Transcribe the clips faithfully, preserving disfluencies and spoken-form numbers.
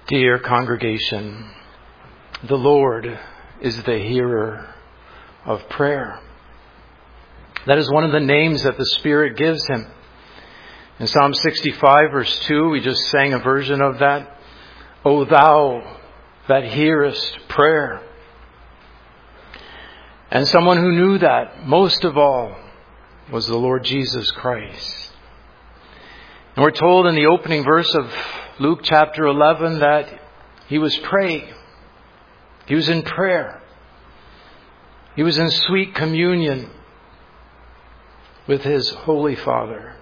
Dear congregation, the Lord is the hearer of prayer. That is one of the names that the Spirit gives Him. In Psalm sixty-five, verse two, we just sang a version of that. O Thou that hearest prayer. And someone who knew that most of all was the Lord Jesus Christ. And we're told in the opening verse of Luke chapter eleven that He was praying. He was in prayer. He was in sweet communion with His Holy Father.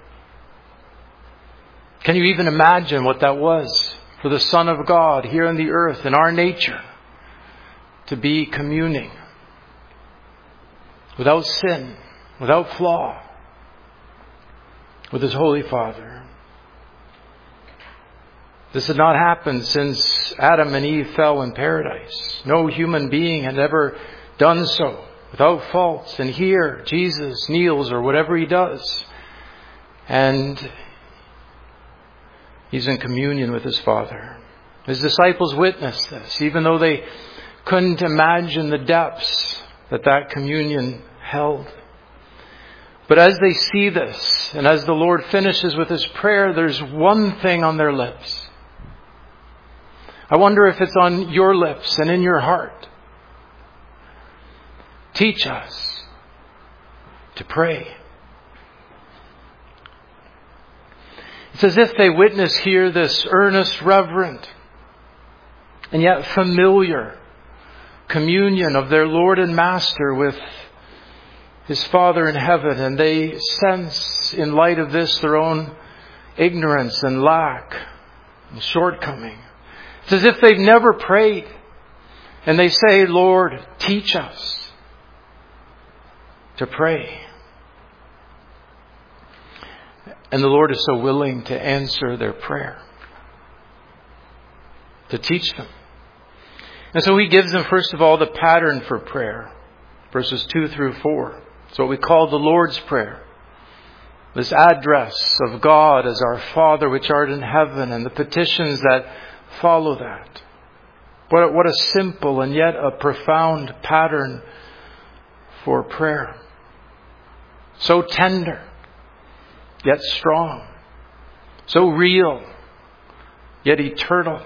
Can you even imagine what that was for the Son of God here on the earth in our nature to be communing without sin, without flaw, with His Holy Father? This had not happened since Adam and Eve fell in paradise. No human being had ever done so without faults. And here Jesus kneels, or whatever He does, and He's in communion with His Father. His disciples witnessed this, even though they couldn't imagine the depths that that communion held. But as they see this, and as the Lord finishes with His prayer, there's one thing on their lips. I wonder if it's on your lips and in your heart. Teach us to pray. It's as if they witness here this earnest, reverent, and yet familiar communion of their Lord and Master with His Father in heaven. And they sense, in light of this, their own ignorance and lack and shortcoming. It's as if they've never prayed. And they say, Lord, teach us to pray. And the Lord is so willing to answer their prayer, to teach them. And so He gives them, first of all, the pattern for prayer. Verses two through four. It's what we call the Lord's Prayer. This address of God as our Father which art in heaven, and the petitions that follow that. What a, what a simple and yet a profound pattern for prayer. So tender, yet strong. So real, yet eternal.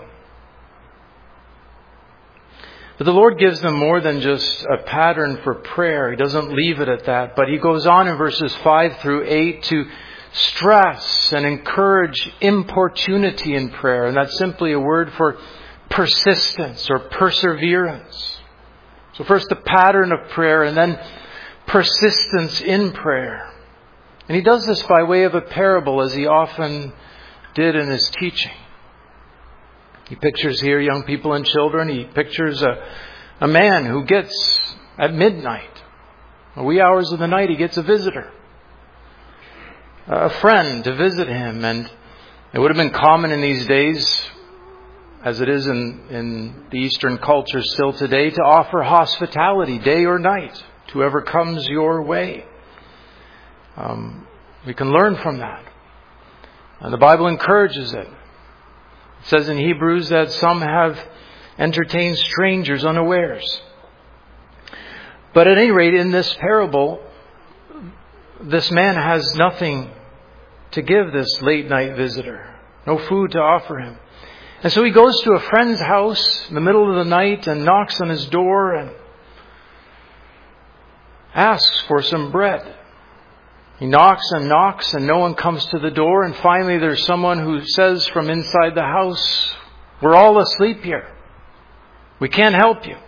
But the Lord gives them more than just a pattern for prayer. He doesn't leave it at that. But He goes on in verses five through eight to stress and encourage importunity in prayer. And that's simply a word for persistence or perseverance. So first the pattern of prayer, and then persistence in prayer. And He does this by way of a parable, as He often did in His teaching. He pictures here young people and children. He pictures a, a man who gets, at midnight, a wee hours of the night, he gets a visitor. A friend to visit him. And it would have been common in these days, as it is in, in the Eastern culture still today, to offer hospitality day or night to whoever comes your way. Um, we can learn from that. And the Bible encourages it. It says in Hebrews that some have entertained strangers unawares. But at any rate, in this parable, this man has nothing to give this late night visitor. No food to offer him. And so he goes to a friend's house in the middle of the night and knocks on his door and asks for some bread. He knocks and knocks and no one comes to the door. And finally there's someone who says from inside the house, "We're all asleep here. We can't help you."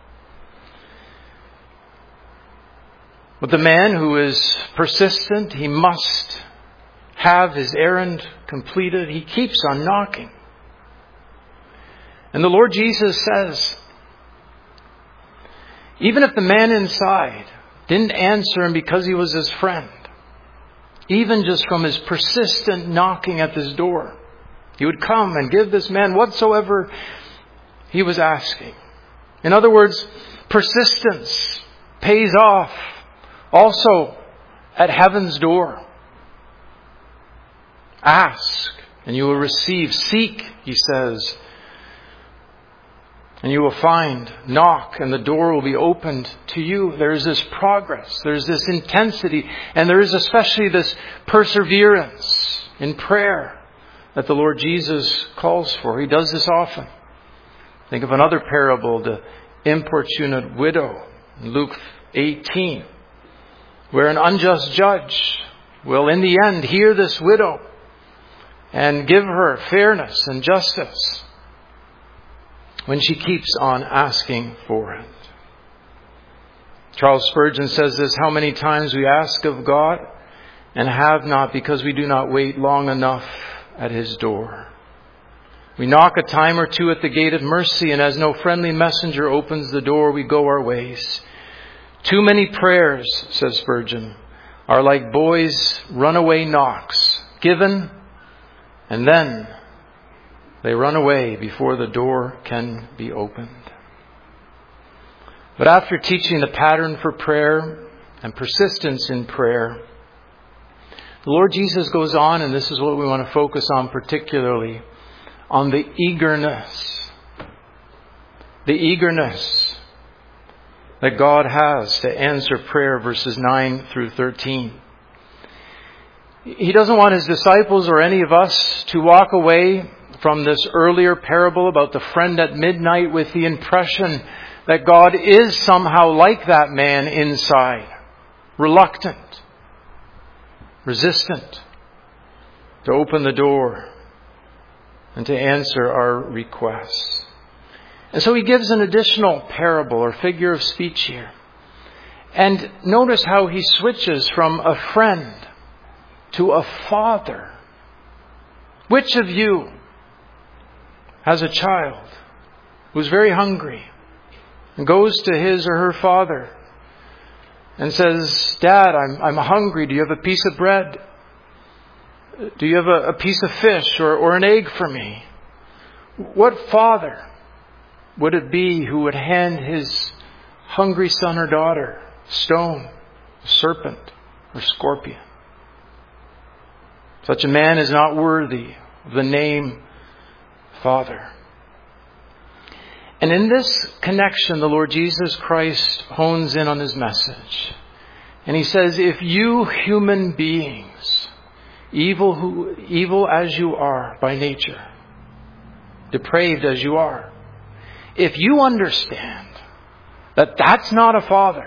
But the man who is persistent, he must have his errand completed. He keeps on knocking. And the Lord Jesus says, even if the man inside didn't answer him because he was his friend, even just from his persistent knocking at this door, He would come and give this man whatsoever he was asking. In other words, persistence pays off also at heaven's door. Ask and you will receive. Seek, He says, And you will find, knock, and the door will be opened to you. There is this progress. There's this intensity. And there is especially this perseverance in prayer that the Lord Jesus calls for. He does this often. Think of another parable, the importunate widow in Luke eighteen, where an unjust judge will in the end hear this widow and give her fairness and justice when she keeps on asking for it. Charles Spurgeon says this, how many times we ask of God and have not because we do not wait long enough at His door. We knock a time or two at the gate of mercy, and as no friendly messenger opens the door, we go our ways. Too many prayers, says Spurgeon, are like boys' runaway knocks, given and then they run away before the door can be opened. But after teaching the pattern for prayer and persistence in prayer, the Lord Jesus goes on, and this is what we want to focus on particularly, on the eagerness. The eagerness that God has to answer prayer, verses nine through thirteen. He doesn't want His disciples or any of us to walk away from this earlier parable about the friend at midnight with the impression that God is somehow like that man inside, reluctant, resistant to open the door and to answer our requests. And so He gives an additional parable or figure of speech here. And notice how He switches from a friend to a father. Which of you has a child who's very hungry and goes to his or her father and says, Dad, I'm, I'm hungry. Do you have a piece of bread? Do you have a, a piece of fish or, or an egg for me? What father would it be who would hand his hungry son or daughter a stone, a serpent, or scorpion? Such a man is not worthy of the name Father. And in this connection, the Lord Jesus Christ hones in on His message. And He says, if you human beings, evil who, evil as you are by nature, depraved as you are, if you understand that that's not a father,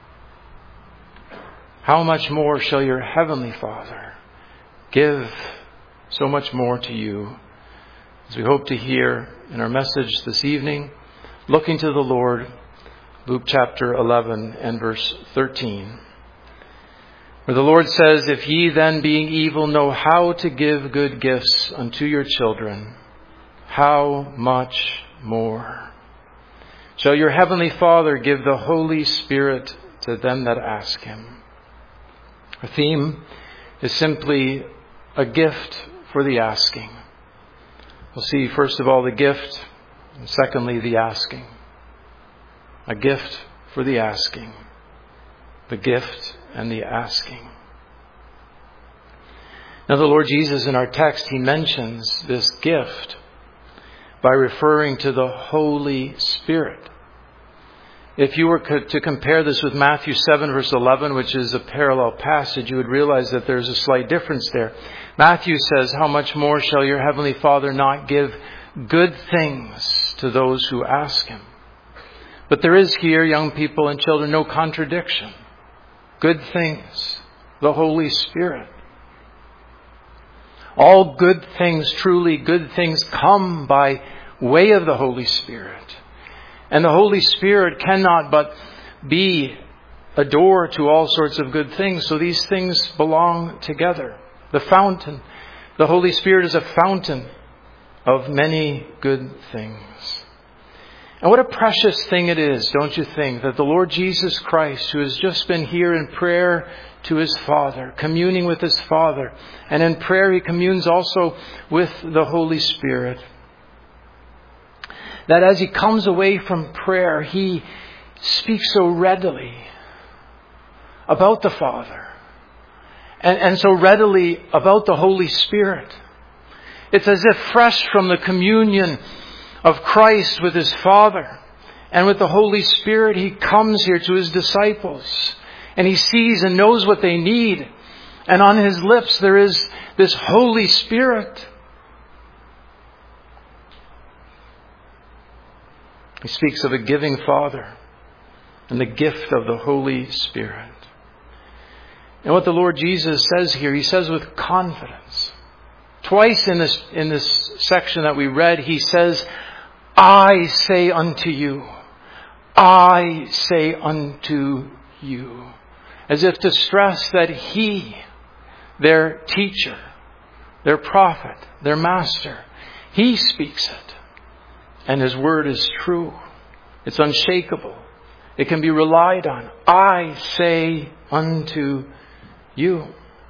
how much more shall your heavenly Father give so much more to you? As we hope to hear in our message this evening, looking to the Lord, Luke chapter eleven and verse thirteen, where the Lord says, if ye then being evil know how to give good gifts unto your children, how much more shall your heavenly Father give the Holy Spirit to them that ask Him? Our theme is simply a gift for the asking. We'll see first of all the gift, and secondly the asking. A gift for the asking. The gift and the asking. Now the Lord Jesus in our text, He mentions this gift by referring to the Holy Spirit. If you were to compare this with Matthew seven verse eleven, which is a parallel passage, you would realize that there's a slight difference there. Matthew says, how much more shall your heavenly Father not give good things to those who ask Him? But there is here, young people and children, no contradiction. Good things, the Holy Spirit. All good things, truly good things, come by way of the Holy Spirit. And the Holy Spirit cannot but be a door to all sorts of good things. So these things belong together. The fountain. The Holy Spirit is a fountain of many good things. And what a precious thing it is, don't you think, that the Lord Jesus Christ, who has just been here in prayer to His Father, communing with His Father, and in prayer He communes also with the Holy Spirit, that as He comes away from prayer, He speaks so readily about the Father and, and so readily about the Holy Spirit. It's as if fresh from the communion of Christ with his Father. And with the Holy Spirit, he comes here to his disciples. And he sees and knows what they need. And on his lips there is this Holy Spirit. He speaks of a giving Father and the gift of the Holy Spirit. And what the Lord Jesus says here, he says with confidence. Twice in this, in this section that we read, he says, I say unto you, I say unto you. As if to stress that he, their teacher, their prophet, their master, he speaks it. And his word is true. It's unshakable. It can be relied on. I say unto you.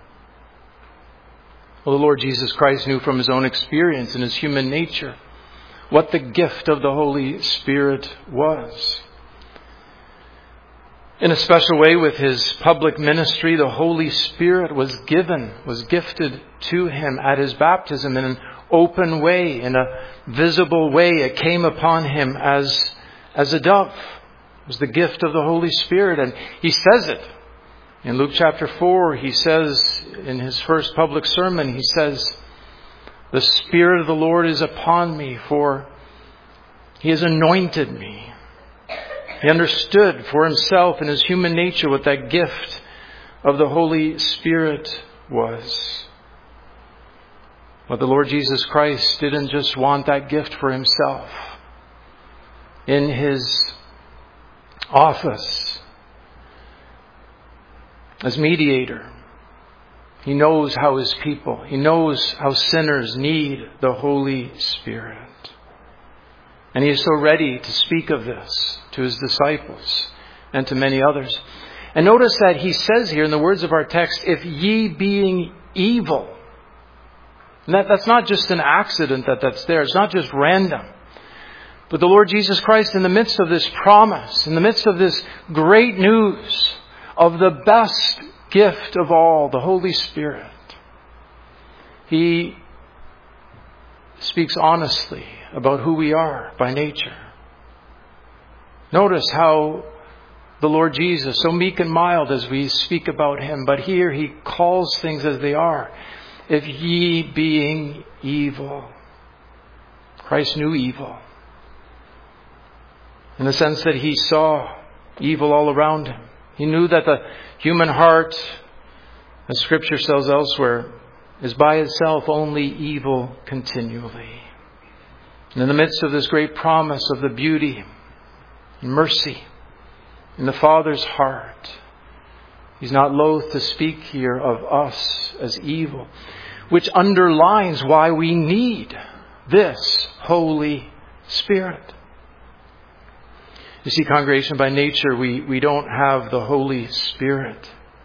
Well, the Lord Jesus Christ knew from his own experience in his human nature what the gift of the Holy Spirit was. In a special way, with his public ministry, the Holy Spirit was given, was gifted to him at his baptism in an open way, in a visible way. It came upon him as, as a dove. It was the gift of the Holy Spirit. And he says it. In Luke chapter four, he says, in his first public sermon, he says, the Spirit of the Lord is upon me, for he has anointed me. He understood for himself in his human nature what that gift of the Holy Spirit was. But the Lord Jesus Christ didn't just want that gift for himself. In his office as mediator, he knows how his people, he knows how sinners need the Holy Spirit. And he is so ready to speak of this to his disciples and to many others. And notice that he says here in the words of our text, if ye being evil. And that, that's not just an accident that that's there. It's not just random. But the Lord Jesus Christ, in the midst of this promise, in the midst of this great news of the best gift of all, the Holy Spirit, he speaks honestly about who we are by nature. Notice how the Lord Jesus, so meek and mild as we speak about him, but here he calls things as they are. If ye being evil. Christ knew evil. In the sense that he saw evil all around him. He knew that the human heart, as Scripture says elsewhere, is by itself only evil continually. And in the midst of this great promise of the beauty and mercy in the Father's heart, he's not loath to speak here of us as evil, which underlines why we need this Holy Spirit. You see, congregation, by nature, we, we don't have the Holy Spirit.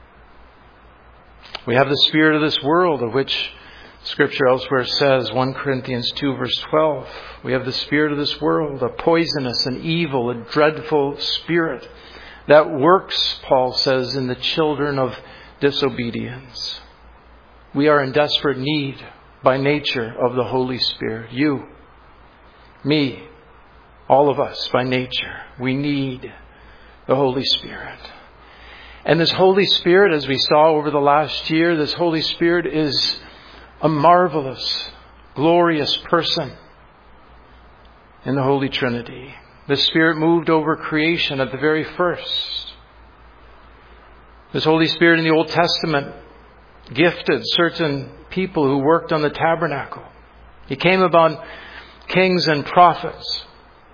We have the spirit of this world, of which Scripture elsewhere says, First Corinthians two verse twelve, we have the spirit of this world, a poisonous and evil, a dreadful spirit that works, Paul says, in the children of disobedience. We are in desperate need by nature of the Holy Spirit. You, me, all of us by nature, we need the Holy Spirit. And this Holy Spirit, as we saw over the last year, this Holy Spirit is a marvelous, glorious person in the Holy Trinity. The Spirit moved over creation at the very first. This Holy Spirit in the Old Testament gifted certain people who worked on the tabernacle. He came upon kings and prophets.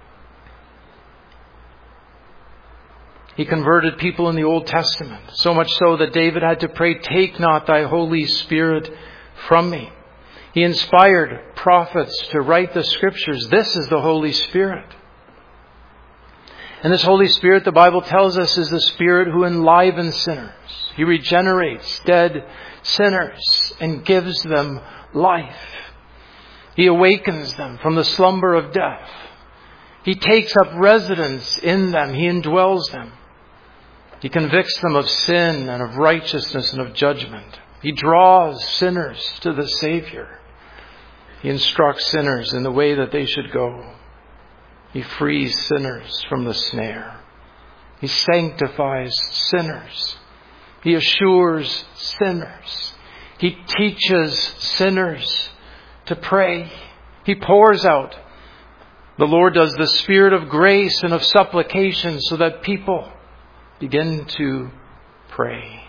He converted people in the Old Testament, so much so that David had to pray, take not thy Holy Spirit from me. He inspired prophets to write the Scriptures. This is the Holy Spirit. And this Holy Spirit, the Bible tells us, is the Spirit who enlivens sinners. He regenerates dead sinners and gives them life. He awakens them from the slumber of death. He takes up residence in them. He indwells them. He convicts them of sin and of righteousness and of judgment. He draws sinners to the Savior. He instructs sinners in the way that they should go. He frees sinners from the snare. He sanctifies sinners. He assures sinners. He teaches sinners to pray. He pours out. The Lord does the Spirit of grace and of supplication so that people begin to pray.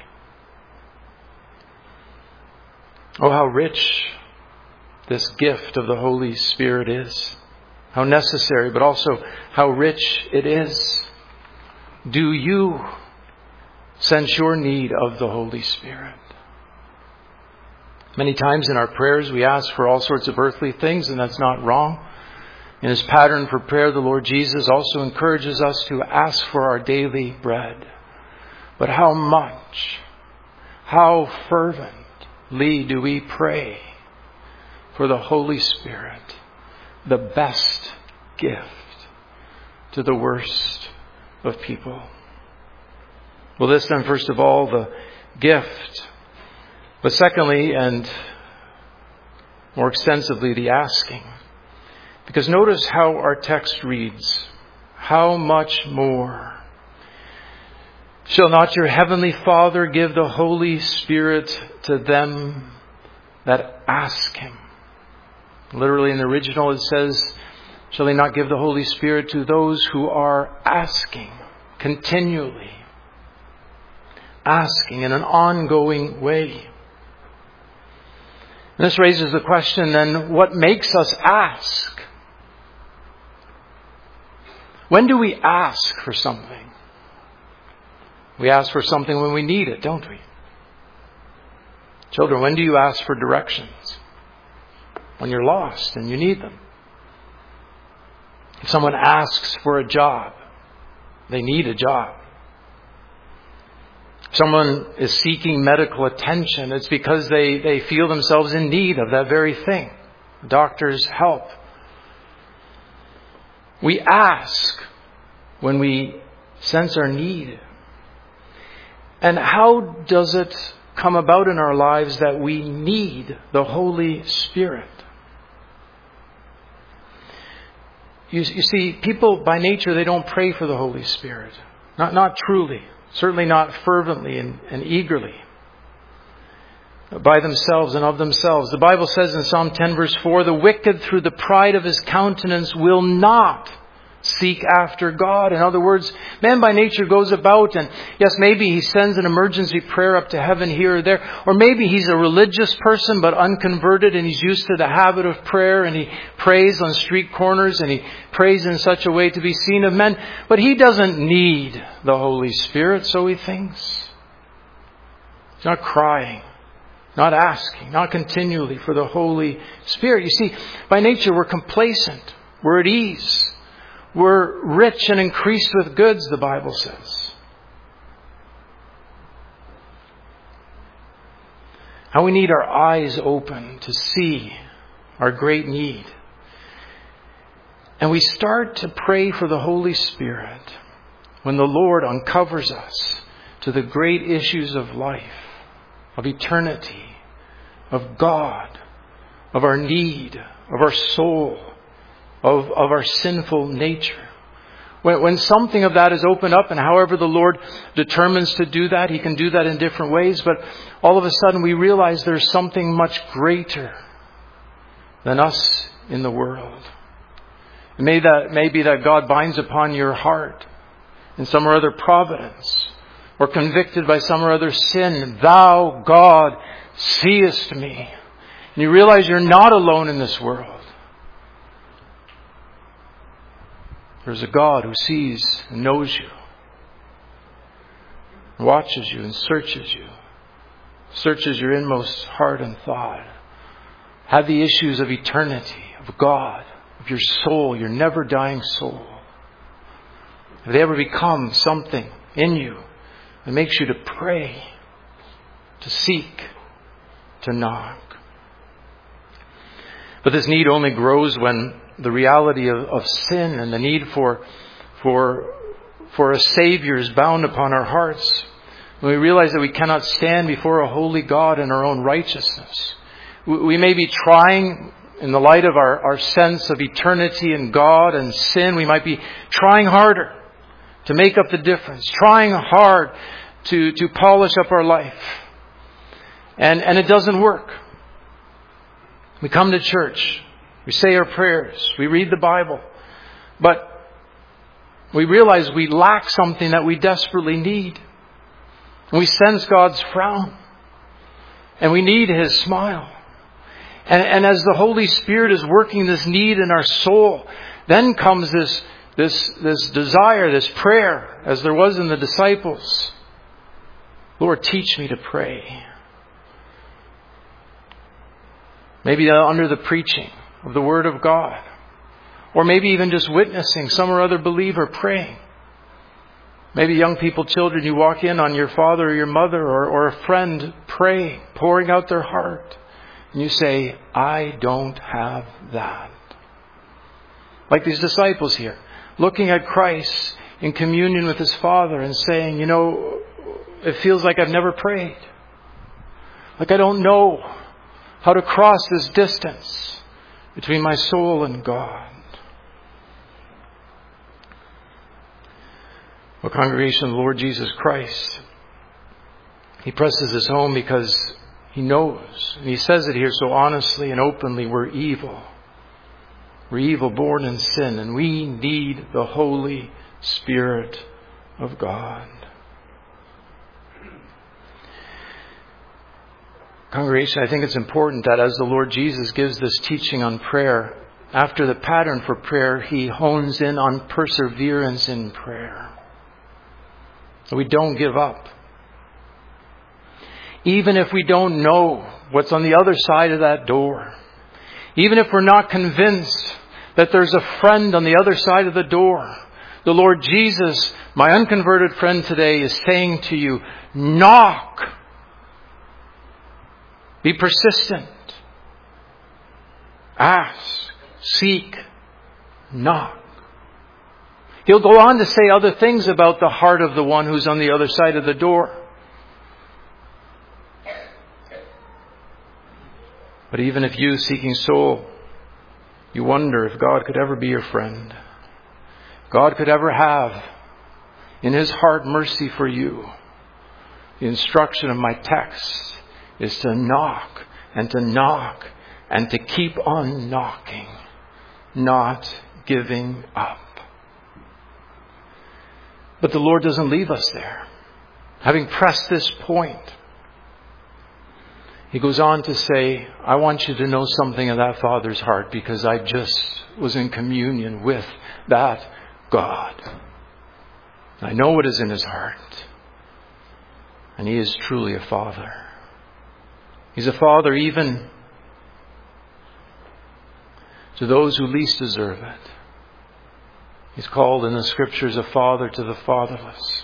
Oh, how rich this gift of the Holy Spirit is. How necessary, but also how rich it is. Do you sense your need of the Holy Spirit? Many times in our prayers we ask for all sorts of earthly things, and that's not wrong. In His pattern for prayer, the Lord Jesus also encourages us to ask for our daily bread. But how much, how fervently do we pray for the Holy Spirit, the best gift to the worst of people? Well, this then, first of all, the gift. But secondly, and more extensively, the asking. Because notice how our text reads. How much more shall not your heavenly Father give the Holy Spirit to them that ask Him? Literally in the original it says, shall He not give the Holy Spirit to those who are asking continually? Asking in an ongoing way. And this raises the question then, what makes us ask? When do we ask for something? We ask for something when we need it, don't we? Children, when do you ask for directions? When you're lost and you need them. If someone asks for a job, they need a job. If someone is seeking medical attention, it's because they, they feel themselves in need of that very thing. Doctor's help. We ask when we sense our need. And how does it come about in our lives that we need the Holy Spirit? You, you see, people by nature, they don't pray for the Holy Spirit. Not, not truly. Certainly not fervently and, and eagerly. By themselves and of themselves. The Bible says in Psalm ten verse four, the wicked through the pride of his countenance will not seek after God. In other words, man by nature goes about and yes, maybe he sends an emergency prayer up to heaven here or there. Or maybe he's a religious person but unconverted and he's used to the habit of prayer and he prays on street corners and he prays in such a way to be seen of men. But he doesn't need the Holy Spirit, so he thinks. He's not crying. Not asking, not continually for the Holy Spirit. You see, by nature we're complacent. We're at ease. We're rich and increased with goods, the Bible says. How we need our eyes open to see our great need. And we start to pray for the Holy Spirit when the Lord uncovers us to the great issues of life, of eternity, of God, of our need, of our soul, of, of our sinful nature. When, when something of that is opened up, and however the Lord determines to do that, He can do that in different ways, but all of a sudden we realize there's something much greater than us in the world. It may, that, may be that God binds upon your heart in some or other providence, or convicted by some or other sin. Thou, God, seest me. And you realize you're not alone in this world. There's a God who sees and knows you, watches you and searches you, searches your inmost heart and thought. Have the issues of eternity, of God, of your soul, your never dying soul. Have they ever become something in you that makes you to pray, to seek, to knock? But this need only grows when the reality of, of sin and the need for, for, for a Savior is bound upon our hearts. When we realize that we cannot stand before a holy God in our own righteousness. We, we may be trying in the light of our, our sense of eternity and God and sin, we might be trying harder to make up the difference, trying hard to, to polish up our life. And, and it doesn't work. We come to church, we say our prayers, we read the Bible, but we realize we lack something that we desperately need. And we sense God's frown. And we need His smile. And, and as the Holy Spirit is working this need in our soul, then comes this, this, this desire, this prayer, as there was in the disciples. Lord, teach me to pray. Maybe under the preaching of the Word of God. Or maybe even just witnessing some or other believer praying. Maybe young people, children, you walk in on your father or your mother or, or a friend praying, pouring out their heart. And you say, I don't have that. Like these disciples here, looking at Christ in communion with His Father and saying, you know, it feels like I've never prayed. Like I don't know how to cross this distance between my soul and God. Well, congregation of the Lord Jesus Christ, He presses this home because He knows, and He says it here so honestly and openly, we're evil. We're evil, born in sin, and we need the Holy Spirit of God. Congregation, I think it's important that as the Lord Jesus gives this teaching on prayer, after the pattern for prayer, He hones in on perseverance in prayer. We don't give up. Even if we don't know what's on the other side of that door. Even if we're not convinced that there's a friend on the other side of the door. The Lord Jesus, my unconverted friend today, is saying to you, knock. Be persistent. Ask. Seek. Knock. He'll go on to say other things about the heart of the one who's on the other side of the door. But even if you, seeking soul, you wonder if God could ever be your friend, God could ever have in His heart mercy for you, the instruction of my text is to knock and to knock and to keep on knocking, not giving up. But the Lord doesn't leave us there. Having pressed this point, He goes on to say, I want you to know something of that Father's heart because I just was in communion with that God. I know what is in His heart. And He is truly a Father. He's a Father even to those who least deserve it. He's called in the Scriptures a father to the fatherless.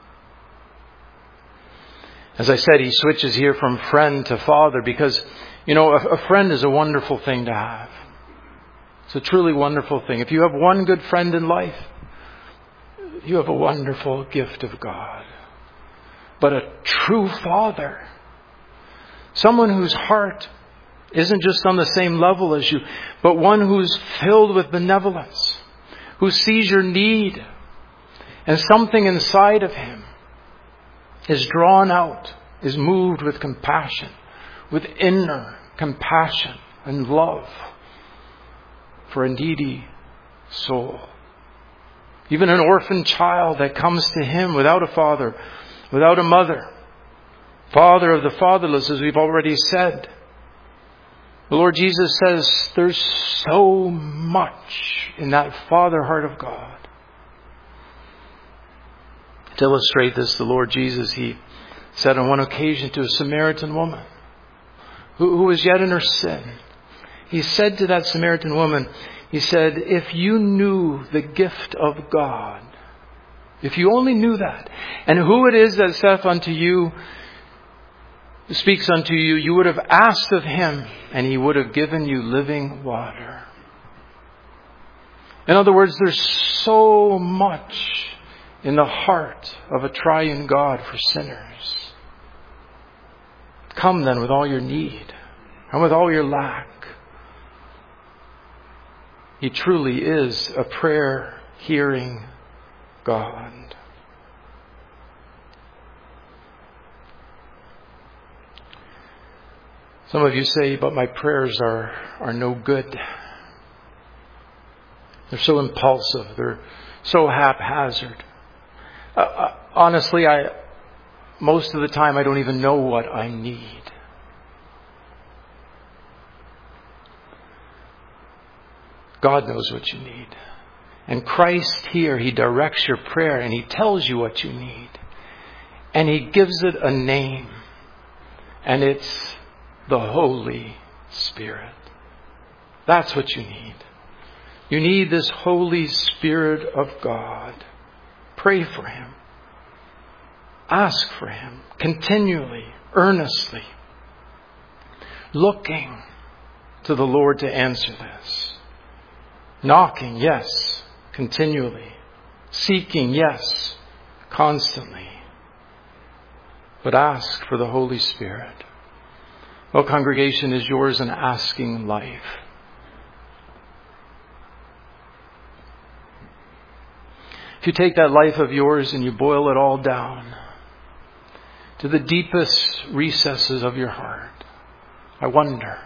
As I said, he switches here from friend to father because, you know, a, a friend is a wonderful thing to have. It's a truly wonderful thing. If you have one good friend in life, you have a wonderful gift of God. But a true father, someone whose heart isn't just on the same level as you, but one who's filled with benevolence, who sees your need, and something inside of him is drawn out, is moved with compassion, with inner compassion and love for a needy soul. Even an orphan child that comes to him without a father, without a mother, father of the fatherless, as we've already said. The Lord Jesus says there's so much in that Father heart of God. To illustrate this, the Lord Jesus, He said on one occasion to a Samaritan woman who, who was yet in her sin. He said to that Samaritan woman, He said, if you knew the gift of God, if you only knew that, and who it is that saith unto you, speaks unto you, you would have asked of Him, and He would have given you living water. In other words, there's so much in the heart of a triune God for sinners. Come then with all your need and with all your lack. He truly is a prayer-hearing God. Some of you say, but my prayers are, are no good. They're so impulsive. They're so haphazard. Uh, uh, honestly, I most of the time I don't even know what I need. God knows what you need. And Christ here, He directs your prayer and He tells you what you need. And He gives it a name. And it's the Holy Spirit. That's what you need. You need this Holy Spirit of God. Pray for Him. Ask for Him continually, earnestly, looking to the Lord to answer this. Knocking, yes, continually. Seeking, yes, constantly. But ask for the Holy Spirit. Well, congregation, is yours an asking life? If you take that life of yours and you boil it all down to the deepest recesses of your heart, I wonder,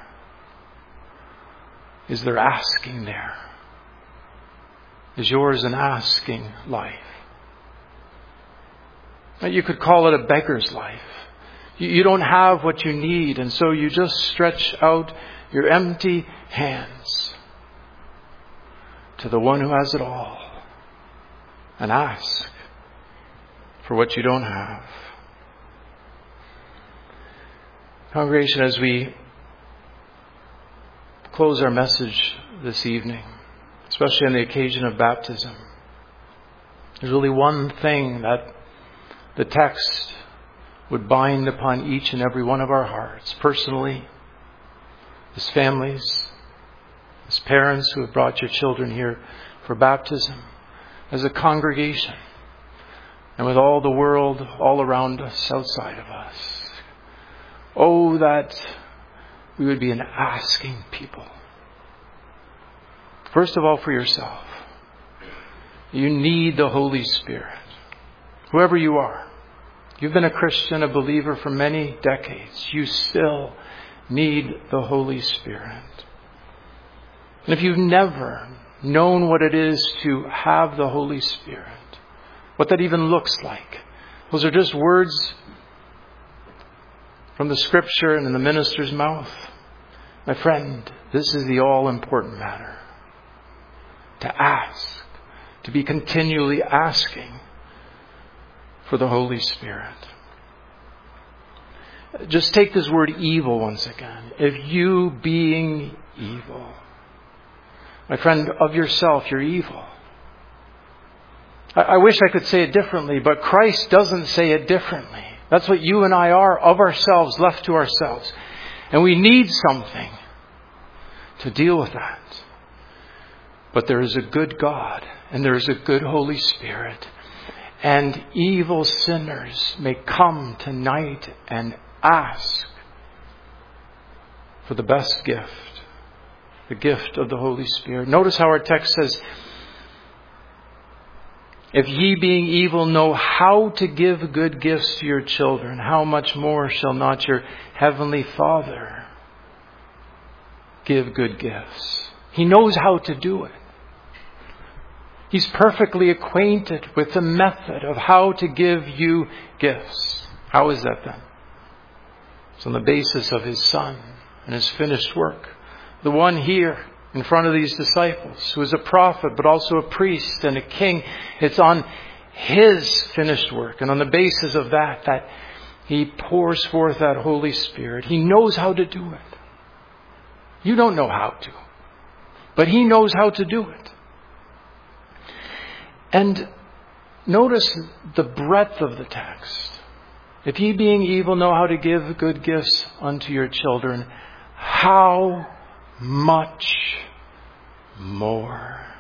is there asking there? Is yours an asking life? You could call it a beggar's life. You don't have what you need, and so you just stretch out your empty hands to the one who has it all and ask for what you don't have. Congregation, as we close our message this evening, especially on the occasion of baptism, there's really one thing that the text would bind upon each and every one of our hearts, personally, as families, as parents who have brought your children here for baptism, as a congregation, and with all the world all around us, outside of us. Oh, that we would be an asking people. First of all, for yourself. You need the Holy Spirit. Whoever you are. You've been a Christian, a believer for many decades. You still need the Holy Spirit. And if you've never known what it is to have the Holy Spirit, what that even looks like, those are just words from the Scripture and in the minister's mouth. My friend, this is the all-important matter. To ask, to be continually asking for the Holy Spirit. Just take this word evil once again. If you being evil, my friend, of yourself, you're evil. I, I wish I could say it differently, but Christ doesn't say it differently. That's what you and I are, of ourselves, left to ourselves. And we need something to deal with that. But there is a good God, and there is a good Holy Spirit. And evil sinners may come tonight and ask for the best gift, the gift of the Holy Spirit. Notice how our text says, if ye being evil know how to give good gifts to your children, how much more shall not your heavenly Father give good gifts? He knows how to do it. He's perfectly acquainted with the method of how to give you gifts. How is that then? It's on the basis of His Son and His finished work. The one here in front of these disciples, who is a prophet, but also a priest and a king. It's on His finished work. And on the basis of that, that He pours forth that Holy Spirit. He knows how to do it. You don't know how to. But He knows how to do it. And notice the breadth of the text. If ye being evil know how to give good gifts unto your children, how much more?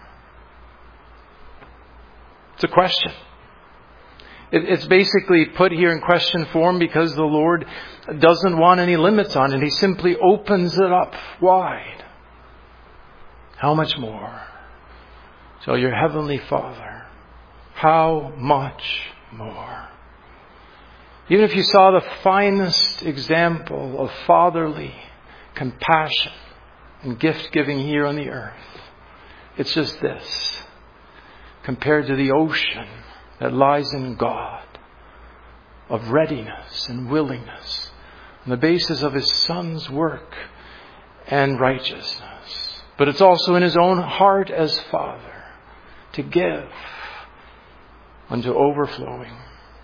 It's a question. It's basically put here in question form because the Lord doesn't want any limits on it. He simply opens it up wide. how much more shall your heavenly Father, how much more? Even if you saw the finest example of fatherly compassion and gift-giving here on the earth, it's just this, compared to the ocean that lies in God of readiness and willingness on the basis of His Son's work and righteousness. But it's also in His own heart as Father to give unto overflowing.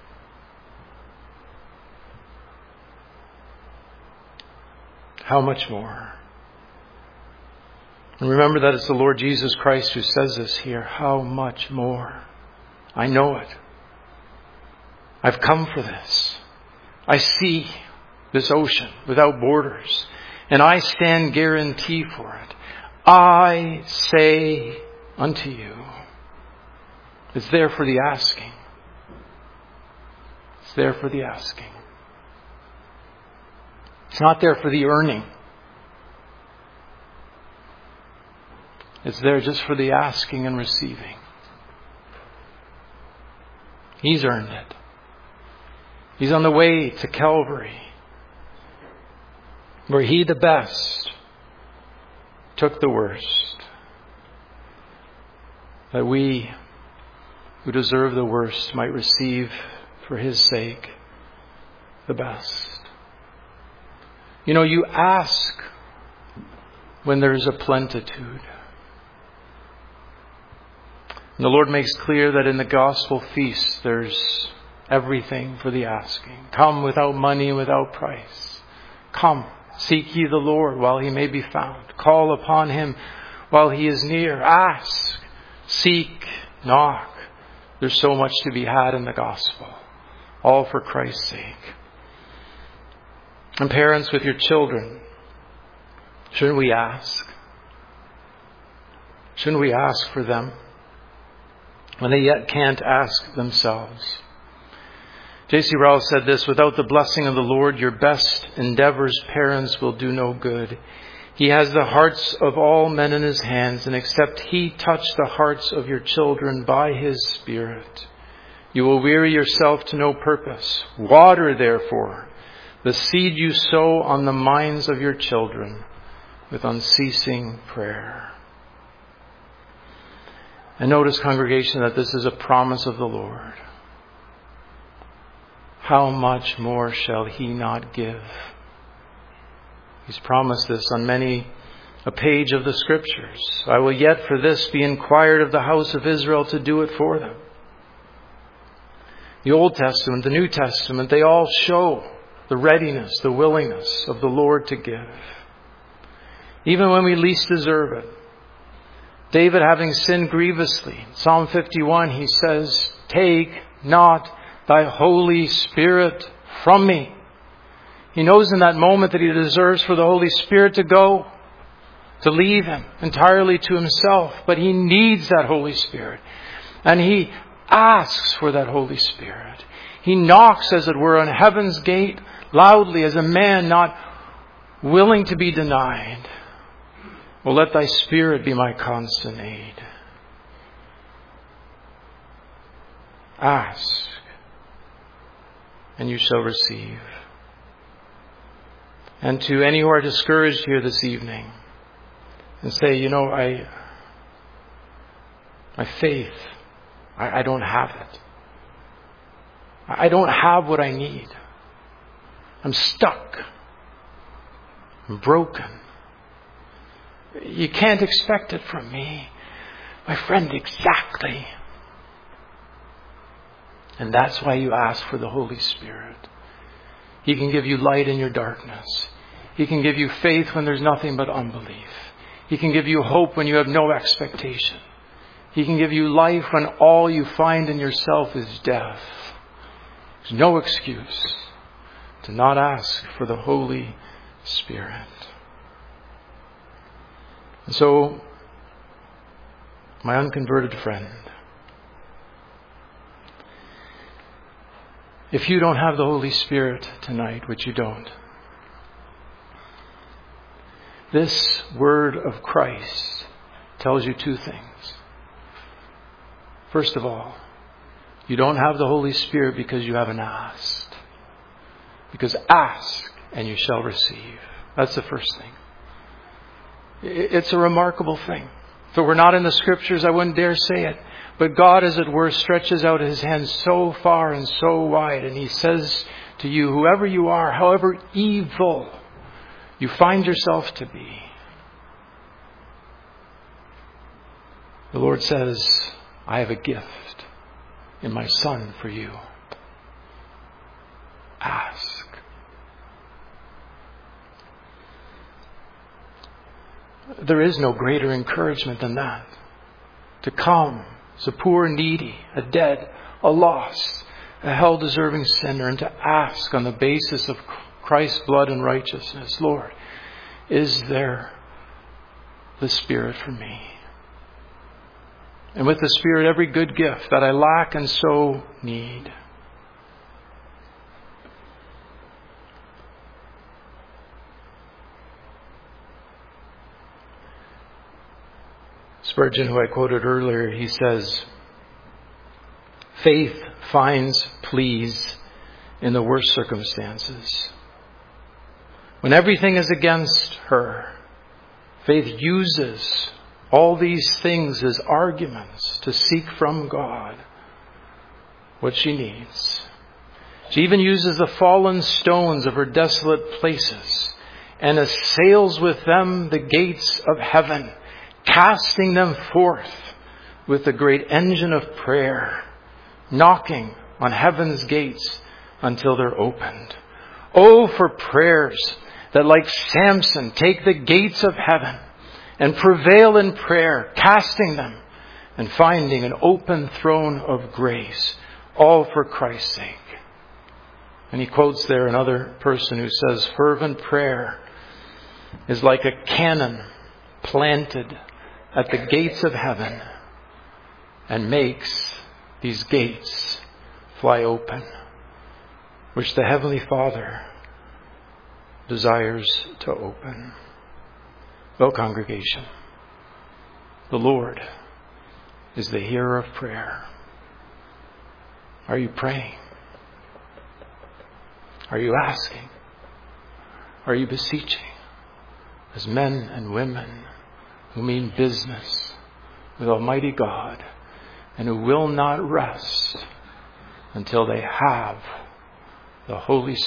How much more? And remember that it's the Lord Jesus Christ who says this here. How much more? I know it. I've come for this. I see this ocean without borders, and I stand guarantee for it. I say unto you. It's there for the asking. It's there for the asking. It's not there for the earning. It's there just for the asking and receiving. He's earned it. He's on the way to Calvary, where He, the best, took the worst, that we who deserve the worst might receive for His sake the best. You know, you ask when there's a plenitude. And the Lord makes clear that in the gospel feast there's everything for the asking. Come without money and without price. Come, seek ye the Lord while He may be found. Call upon Him while He is near. Ask, seek, knock. There's so much to be had in the gospel. All for Christ's sake. And parents with your children, shouldn't we ask? Shouldn't we ask for them when they yet can't ask themselves? J C Rowell said this, without the blessing of the Lord, your best endeavors, parents, will do no good. He has the hearts of all men in His hands, and except He touch the hearts of your children by His Spirit, you will weary yourself to no purpose. Water, therefore, the seed you sow on the minds of your children with unceasing prayer. And notice, congregation, that this is a promise of the Lord. How much more shall He not give? He's promised this on many a page of the Scriptures. I will yet for this be inquired of the house of Israel to do it for them. The Old Testament, the New Testament, they all show the readiness, the willingness of the Lord to give. Even when we least deserve it. David, having sinned grievously, Psalm fifty-one, he says, take not thy Holy Spirit from me. He knows in that moment that he deserves for the Holy Spirit to go, to leave him entirely to himself. But he needs that Holy Spirit. And he asks for that Holy Spirit. He knocks, as it were, on heaven's gate loudly as a man not willing to be denied. Well, let thy Spirit be my constant aid. Ask, and you shall receive. And to any who are discouraged here this evening and say, you know, I, my faith, I, I don't have it. I don't have what I need. I'm stuck. I'm broken. You can't expect it from me. My friend, exactly. And that's why you ask for the Holy Spirit. He can give you light in your darkness. He can give you faith when there's nothing but unbelief. He can give you hope when you have no expectation. He can give you life when all you find in yourself is death. There's no excuse to not ask for the Holy Spirit. And so, my unconverted friend, if you don't have the Holy Spirit tonight, which you don't, this word of Christ tells you two things. First of all, you don't have the Holy Spirit because you haven't asked. Because ask and you shall receive. That's the first thing. It's a remarkable thing. If it were not in the Scriptures, I wouldn't dare say it. But God, as it were, stretches out His hands so far and so wide. And He says to you, whoever you are, however evil you find yourself to be, the Lord says, I have a gift in my Son for you. Ask. There is no greater encouragement than that. To come as a poor, needy, a dead, a lost, a hell-deserving sinner, and to ask on the basis of Christ's blood and righteousness, Lord, is there the Spirit for me? And with the Spirit, every good gift that I lack and so need. Spurgeon, who I quoted earlier, he says, faith finds pleas in the worst circumstances. When everything is against her, faith uses all these things as arguments to seek from God what she needs. She even uses the fallen stones of her desolate places and assails with them the gates of heaven, casting them forth with the great engine of prayer, knocking on heaven's gates until they're opened. Oh, for prayers that, like Samson, take the gates of heaven and prevail in prayer, casting them and finding an open throne of grace, all for Christ's sake. And he quotes there another person who says, fervent prayer is like a cannon planted at the gates of heaven and makes these gates fly open, which the Heavenly Father desires to open. Well, congregation, the Lord is the hearer of prayer. Are you praying? Are you asking? Are you beseeching as men and women who mean business with Almighty God and who will not rest until they have the Holy